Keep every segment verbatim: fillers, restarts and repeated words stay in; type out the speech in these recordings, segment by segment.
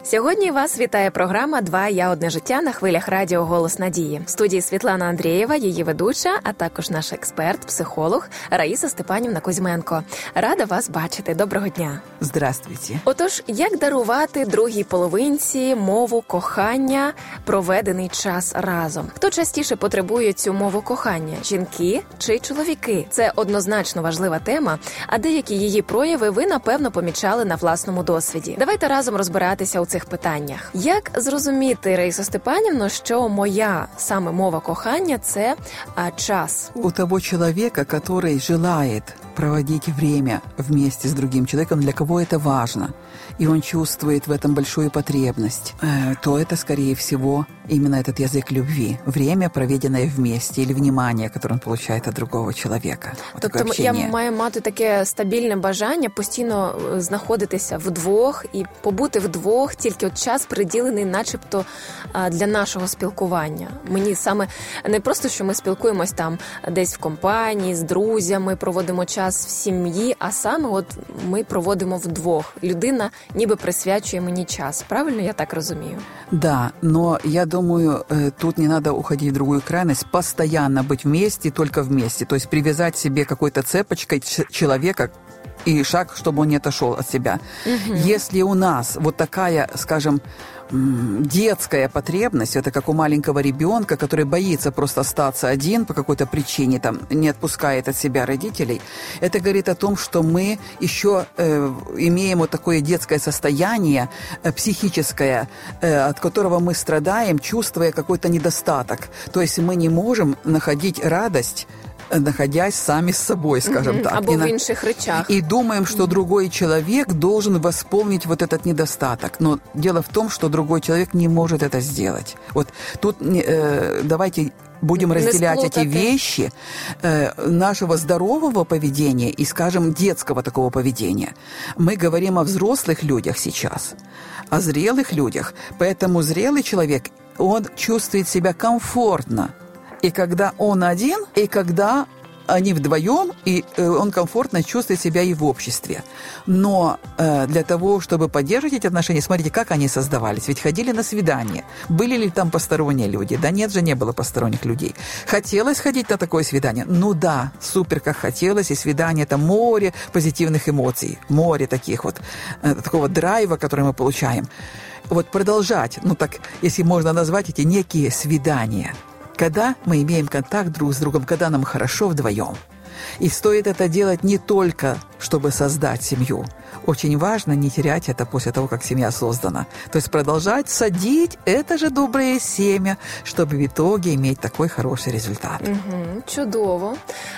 Сьогодні вас вітає програма «Два я одне життя» на хвилях радіо «Голос надії». В студії Світлана Андрієва, її ведуча, а також наш експерт, психолог Раїса Степанівна Кузьменко. Рада вас бачити. Доброго дня. Здравствуйте. Отож, як дарувати другій половинці мову кохання, проведений час разом? Хто частіше потребує цю мову кохання? Жінки чи чоловіки? Це однозначно важлива тема, а деякі її прояви ви, напевно, помічали на власному досвіді. Давайте разом розбиратися у цих питаннях. Як зрозуміти, Раїсо Степанівно, що моя саме мова кохання – це а, час? У того человека, который желает проводить время вместе с другим человеком, для кого это важно, и он чувствует в этом большую потребность, то это, скорее всего, именно этот язык любви. Время, проведенное вместе, или внимание, которое он получает от другого человека. Вот тобто я маю мати таке стабільне бажання постійно знаходитися вдвох і побути вдвох, тільки от час приділений начебто для нашого спілкування. Мені саме не просто, що ми спілкуємось там десь в компанії, з друзями, проводимо час в сім'ї, а саме от ми проводимо вдвох. Людина ніби присвячує мені час. Правильно я так розумію? Да, но я думаю, тут не надо уходить в другую крайность, постоянно быть вместе, только вместе. То есть привязать себе какой-то цепочкой человека и шаг, чтобы он не отошел от себя. Угу. Если у нас вот такая, скажем, детская потребность, это как у маленького ребенка, который боится просто остаться один по какой-то причине, там, не отпускает от себя родителей, это говорит о том, что мы еще э, имеем вот такое детское состояние, э, психическое, э, от которого мы страдаем, чувствуя какой-то недостаток. То есть мы не можем находить радость, находясь сами с собой, скажем mm-hmm. так. Або и, в інших речах. И думаем, что mm-hmm. другой человек должен восполнить вот этот недостаток. Но дело в том, что другой человек не может это сделать. Вот тут э, давайте будем разделять эти вещи э, нашего здорового поведения и, скажем, детского такого поведения. Мы говорим о взрослых людях сейчас, о зрелых людях. Поэтому зрелый человек, он чувствует себя комфортно. И когда он один, и когда они вдвоем, и э, он комфортно чувствует себя и в обществе. Но э, для того, чтобы поддерживать эти отношения, смотрите, как они создавались. Ведь ходили на свидания. Были ли там посторонние люди? Да нет же, не было посторонних людей. Хотелось ходить на такое свидание? Ну да, супер, как хотелось. И свидание – это море позитивных эмоций. Море таких вот, э, такого драйва, который мы получаем. Вот продолжать, ну так, если можно назвать эти некие свидания – когда мы имеем контакт друг с другом, когда нам хорошо вдвоем. И стоит это делать не только, чтобы создать семью. Очень важно не терять это после того, как семья создана. То есть продолжать садить это же доброе семя, чтобы в итоге иметь такой хороший результат. Угу, чудово.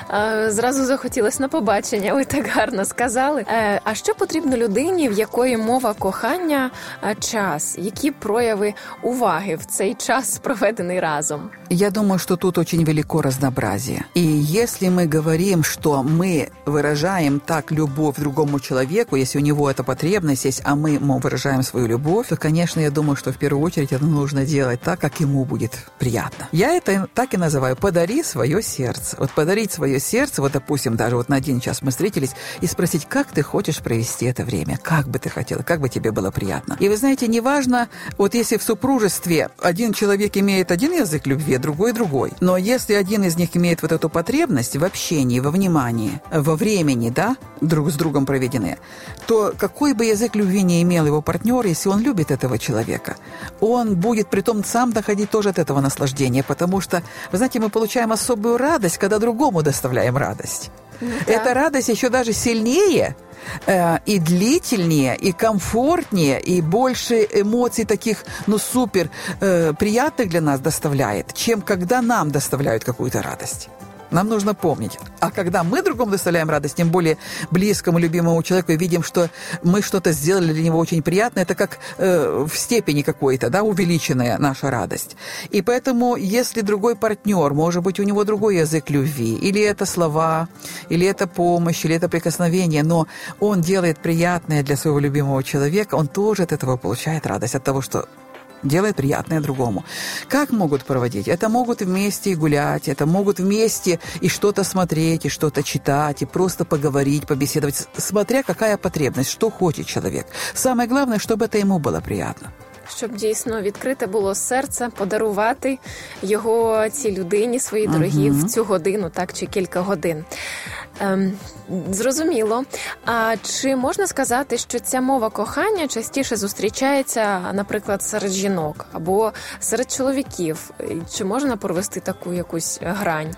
А, зразу захотілося на побачення, ви так гарно сказали. А, а що потрібно людині, в якої мова кохання – час? Які прояви уваги в цей час, проведений разом? Я думаю, что тут очень велико разнообразие. И если мы говорим, что мы выражаем так любовь другому человеку, если у него эта потребность есть, а мы ему выражаем свою любовь, то, конечно, я думаю, что в первую очередь это нужно делать так, как ему будет приятно. Я это так и называю «подари свое сердце». Вот подарить свое сердце, вот, допустим, даже вот на один час мы встретились, и спросить, как ты хочешь провести это время, как бы ты хотела, как бы тебе было приятно. И вы знаете, неважно, вот если в супружестве один человек имеет один язык любви, другой другой, но если один из них имеет вот эту потребность в общении, во внимании, во времени, да, друг с другом проведенные, то какой бы язык любви не имел его партнер, если он любит этого человека, он будет притом сам доходить тоже от этого наслаждения, потому что, вы знаете, мы получаем особую радость, когда другому доставляем радость. Ну, да. Эта радость еще даже сильнее э, и длительнее, и комфортнее, и больше эмоций таких, ну, супер э, приятных для нас доставляет, чем когда нам доставляют какую-то радость. Нам нужно помнить. А когда мы другому доставляем радость, тем более близкому, любимому человеку, и видим, что мы что-то сделали для него очень приятное, это как э, в степени какой-то, да, увеличенная наша радость. И поэтому, если другой партнер, может быть, у него другой язык любви, или это слова, или это помощь, или это прикосновение, но он делает приятное для своего любимого человека, он тоже от этого получает радость, от того, что делает приятное другому. Как могут проводить? Это могут вместе гулять, это могут вместе и что-то смотреть, и что-то читать, и просто поговорить, побеседовать, смотря какая потребность, что хочет человек. Самое главное, чтобы это ему было приятно. Щоб дійсно відкрите було серце, подарувати його цій людині, своїй дорогій, uh-huh. в цю годину, так, чи кілька годин. Ем, зрозуміло. А чи можна сказати, що ця мова кохання частіше зустрічається, наприклад, серед жінок або серед чоловіків? Чи можна провести таку якусь грань?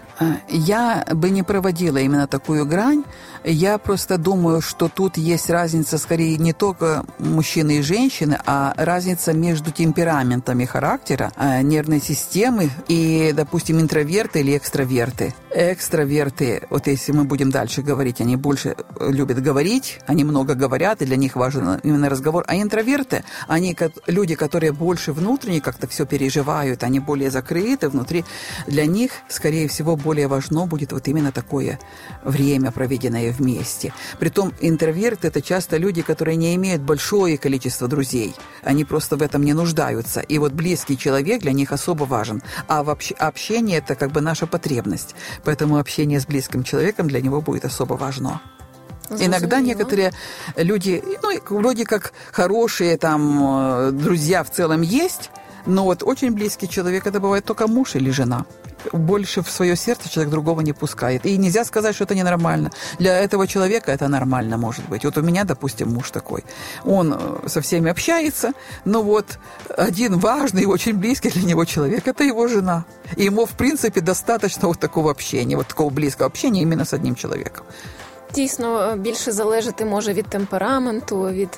Я бы не проводила именно такую грань. Я просто думаю, что тут есть разница, скорее, не только мужчины и женщины, а разница между темпераментами характера, нервной системы и, допустим, интроверты или экстраверты. Экстраверты, вот если мы будем дальше говорить, они больше любят говорить, они много говорят, и для них важен именно разговор. А интроверты, они люди, которые больше внутренне как-то все переживают, они более закрыты внутри. Для них, скорее всего, более важно будет вот именно такое время, проведенное вместе. Притом интроверты – это часто люди, которые не имеют большое количество друзей. Они просто в этом не нуждаются. И вот близкий человек для них особо важен. А вообще общение – это как бы наша потребность. Поэтому общение с близким человеком для него будет особо важно. Иногда некоторые люди, ну, вроде как хорошие там друзья в целом есть, но вот очень близкий человек – это бывает только муж или жена. Больше в свое сердце человек другого не пускает. И нельзя сказать, что это ненормально. Для этого человека это нормально, может быть. Вот у меня, допустим, муж такой. Он со всеми общается, но вот один важный и очень близкий для него человек – это его жена. И ему, в принципе, достаточно вот такого общения, вот такого близкого общения именно с одним человеком. Дійсно, більше залежати може від темпераменту, від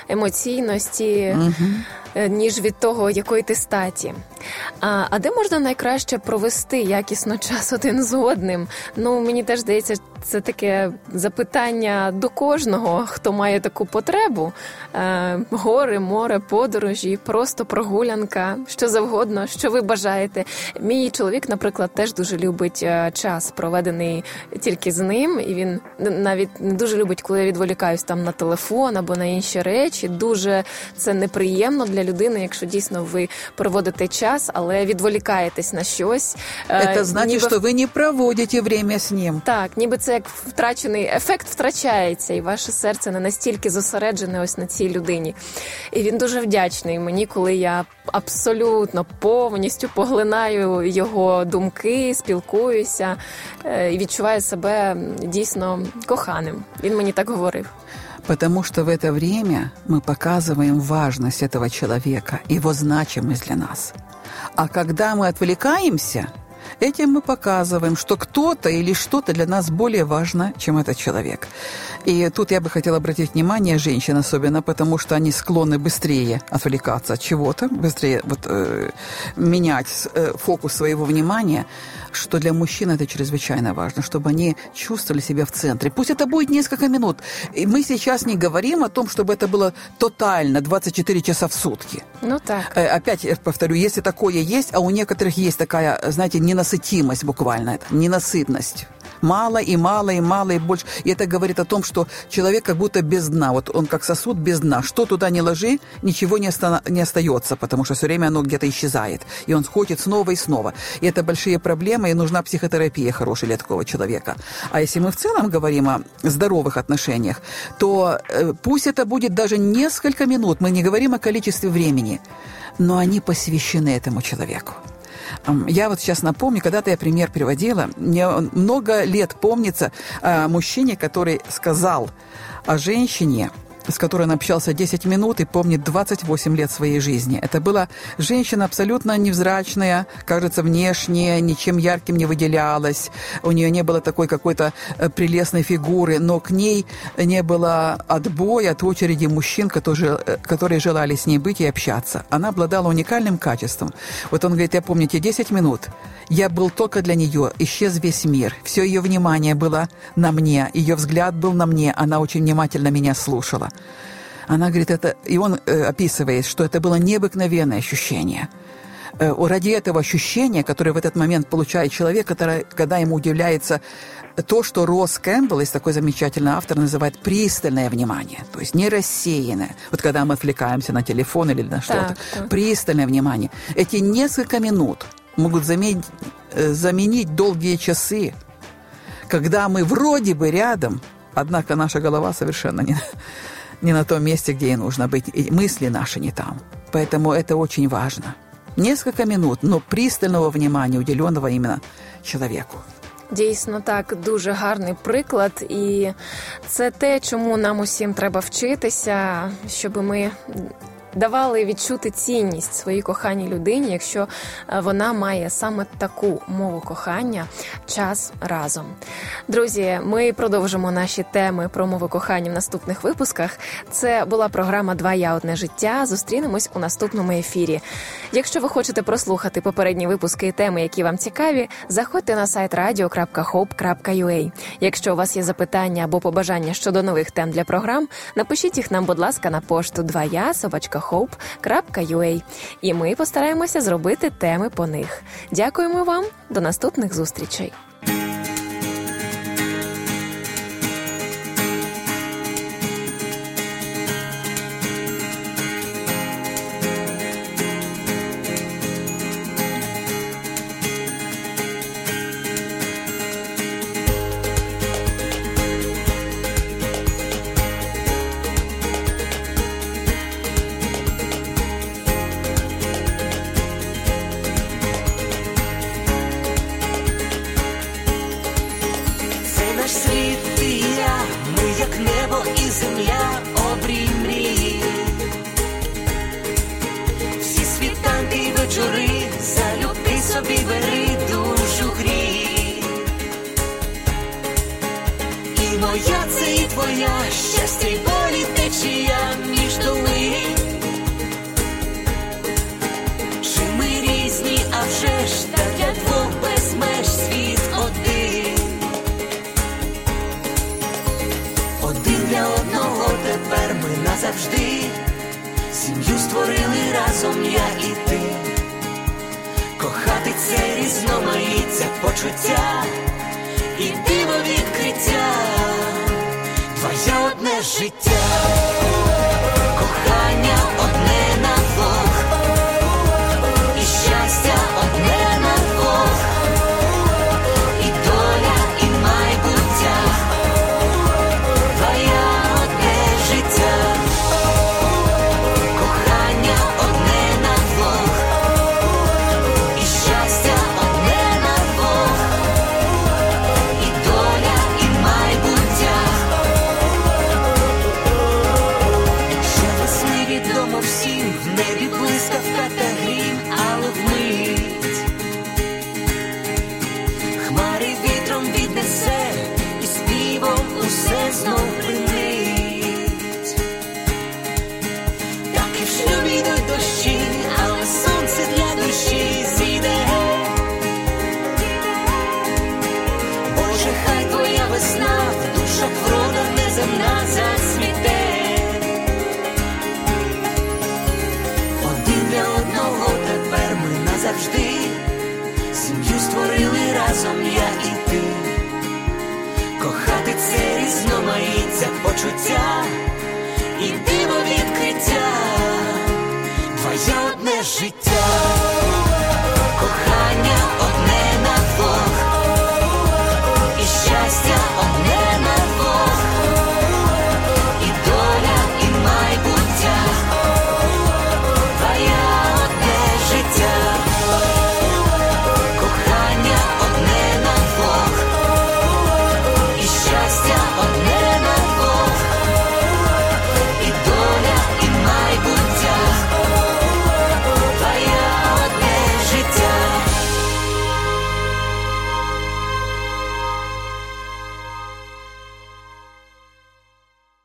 емоційності, угу. ніж від того, якої ти статі. А, а де можна найкраще провести якісно час один з одним? Ну, мені теж здається, це таке запитання до кожного, хто має таку потребу. Е, гори, море, подорожі, просто прогулянка, що завгодно, що ви бажаєте. Мій чоловік, наприклад, теж дуже любить час, проведений тільки з ним, і він навіть не дуже любить, коли я відволікаюсь там на телефон або на інші речі. Дуже це неприємно для людини, якщо дійсно ви проводите час, але відволікаєтесь на щось. Це значить, ніби... що ви не проводите время з ним. Так, ніби це як втрачений ефект втрачається, і ваше серце не настільки зосереджене ось на цій людині. І він дуже вдячний мені, коли я абсолютно повністю поглинаю його думки, спілкуюся і відчуваю себе дійсно коханим. Він мені так говорив. Потому что в это время мы показываем важность этого человека, его значимость для нас. А когда мы отвлекаемся, этим мы показываем, что кто-то или что-то для нас более важно, чем этот человек. И тут я бы хотела обратить внимание женщин особенно, потому что они склонны быстрее отвлекаться от чего-то, быстрее вот, э, менять э, фокус своего внимания, что для мужчин это чрезвычайно важно, чтобы они чувствовали себя в центре. Пусть это будет несколько минут. И мы сейчас не говорим о том, чтобы это было тотально двадцать четыре часа в сутки. Ну так. Э, опять я повторю, если такое есть, а у некоторых есть такая, знаете, ненасытимость буквально, это, ненасытность. Мало и мало, и мало, и больше. И это говорит о том, что человек как будто без дна. Вот он как сосуд без дна. Что туда не ложи, ничего не, оста- не остается, потому что все время оно где-то исчезает. И он хочет снова и снова. И это большие проблемы, и нужна психотерапия хорошая для такого человека. А если мы в целом говорим о здоровых отношениях, то э, пусть это будет даже несколько минут, мы не говорим о количестве времени, но они посвящены этому человеку. Я вот сейчас напомню, когда-то я пример приводила, мне много лет помнится о мужчине, который сказал о женщине, с которой он общался десять минут и помнит двадцать восемь лет своей жизни. Это была женщина абсолютно невзрачная, кажется, внешне, ничем ярким не выделялась. У нее не было такой какой-то прелестной фигуры, но к ней не было отбоя от очереди мужчин, которые, которые желали с ней быть и общаться. Она обладала уникальным качеством. Вот он говорит, я помню те десять минут, я был только для нее, исчез весь мир. Все ее внимание было на мне, ее взгляд был на мне, она очень внимательно меня слушала. Она говорит, это, и он э, описывает, что это было необыкновенное ощущение. ради этого ощущения, которое в этот момент получает человек, который, когда ему уделяется то, что Росс Кэмпбелл, есть такой замечательный автор, называет пристальное внимание, то есть не рассеянное. Вот когда мы отвлекаемся на телефон или на что-то. Так, так. Пристальное внимание. Эти несколько минут могут заменить, заменить долгие часы, когда мы вроде бы рядом, однако наша голова совершенно не, не на том месте, где ей нужно быть, и мысли наши не там. Поэтому это очень важно. Несколько минут, но пристального внимания, уделенного именно человеку. Дійсно, так, дуже гарний приклад, і це те, чому нам усім треба вчитися, щоб ми давали відчути цінність своїй коханій людині, якщо вона має саме таку мову кохання – час разом. Друзі, ми продовжимо наші теми про мову кохання в наступних випусках. Це була програма «Два я, одне життя». Зустрінемось у наступному ефірі. Якщо ви хочете прослухати попередні випуски і теми, які вам цікаві, заходьте на сайт радіо крапка хоуп крапка ю а. Якщо у вас є запитання або побажання щодо нових тем для програм, напишіть їх нам, будь ласка, на пошту два я собачка хоуп крапка ю а. І ми постараємося зробити теми по них. Дякуємо вам. До наступних зустрічей. Моя це і твоя, щастя й болі течія між долин. Чи ми різні, а вже ж так для двох без меж світ один. Один для одного тепер ми назавжди. Сім'ю створили разом я і ти. Кохати це різноманіття почуття і диво відкриття. Твоє одне життя, кохання одне на двох, і щастя одне на двох, і доля, і майбуття. Твоє одне життя, кохання одне на двох, і щастя одне на двох, і доля, і майбуття. Відомо всім, в небі блискавка та грім, але вмить хмари вітром віднесе, і співом усе знов принить. Так і в шлюбі йдуть дощі, але сонце для душі зійде. Боже, хай твоя весна в душах врода неземна засвіте. Завжди сім'ю створили разом я і ти. Кохати це різноманіття почуття і диво відкриття. Твоє одне життя.